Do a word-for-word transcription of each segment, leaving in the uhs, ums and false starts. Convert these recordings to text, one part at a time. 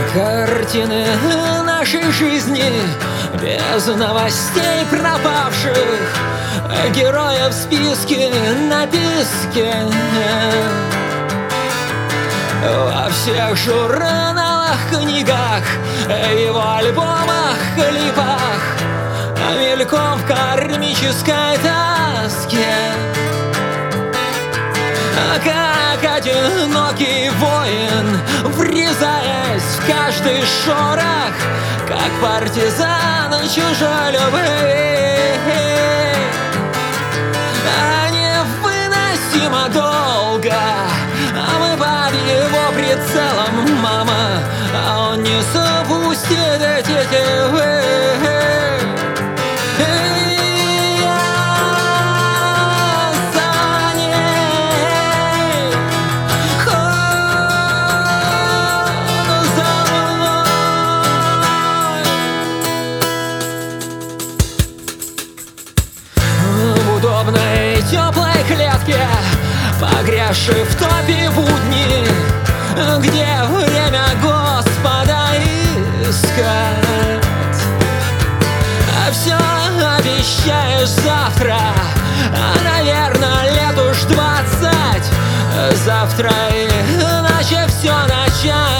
Картины нашей жизни без новостей пропавших, героев в списке на песке. Во всех журналах, книгах, его альбомах, клипах, мельком в кармической тоске. Как одинокий воин, врезаясь в каждый шорох, как партизан чужой любви. А невыносимо долго, а мы под его прицелом, мама, а он не запустит эти тевы. Теплой клетке, погрязшей в топе будни, где время Господа искать. А все обещаешь завтра, а, наверное, лет уж двадцать. Завтра иначе все начать.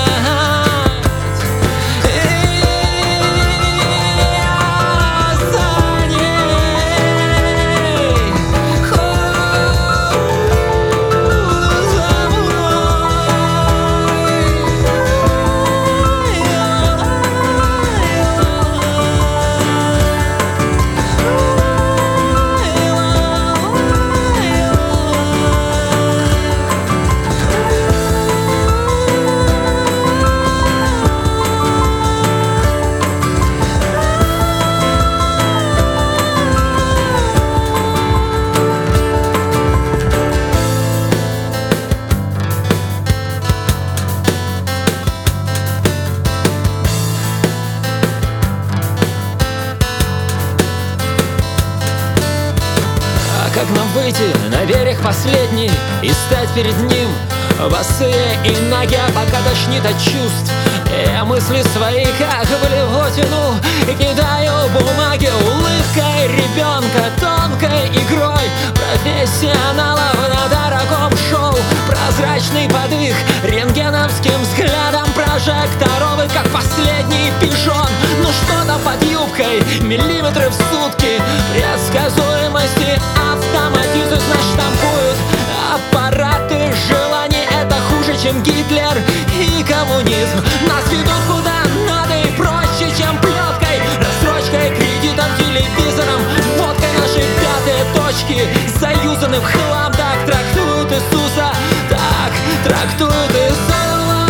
Как нам выйти на берег последний и стать перед ним босые и ноги, пока тошнит от чувств? Я мысли свои, как в блевотину, кидаю бумаги улыбкой ребенка, тонкой игрой профессионалов на дорогом шоу. Прозрачный подвиг рентгеновским взглядом прожекторовый, как последний пижон. Ну что-то под юбкой, миллиметры в сутки предсказуемости. Автоматизм наштампуют аппараты желаний. Это хуже, чем Гитлер и коммунизм. Нас ведут куда надо и проще, чем плеткой, рассрочкой, кредитом, телевизором, водкой. Наши пятые точки заюзаны в хлам. Так трактуют Иисуса, так трактуют ислам.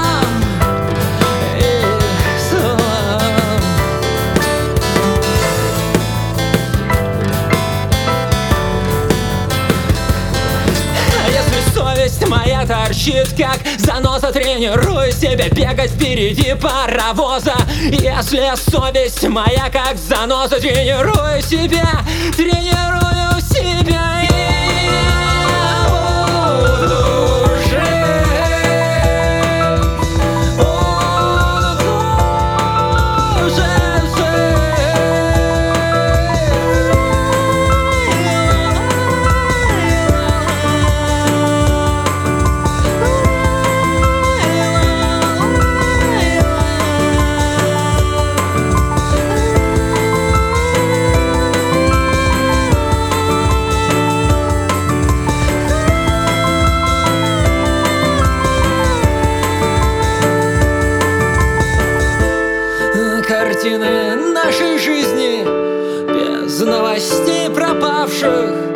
Совесть моя торчит, как заноза, тренирую себя бегать впереди паровоза. Если совесть моя, как заноза, тренирую себя, тренирую себя, я буду жить. Картины нашей жизни без новостей пропавших,